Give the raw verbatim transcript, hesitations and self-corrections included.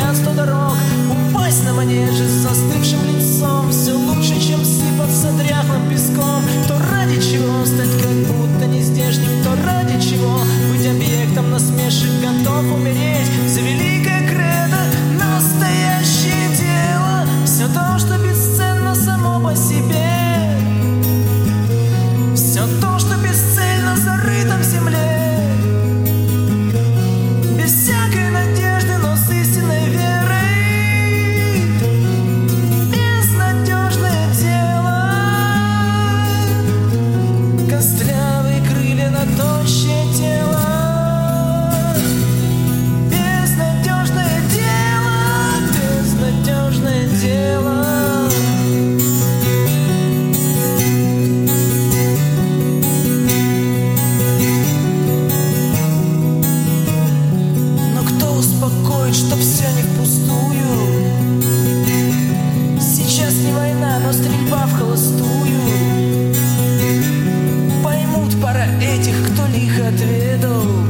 говорят сто дорог. Упасть на манеже с застывшим лицом все лучше, чем сыпаться дряхлым песком. То ради чего стать как будто не здешним, то ради чего быть объектом насмешек, готов умереть за великое кредо, настоящее дело. Все то, что бесценно само по себе, все то, что бесцельно зарыто в земле, без всякой надежды, но с истинной верой, безнадежное дело. Костлявые крылья на тощее тело, безнадежное дело, безнадежное дело. Чтоб все не впустую. Сейчас не война, но стрельба в холостую. Поймут пора этих, кто лихо отведал.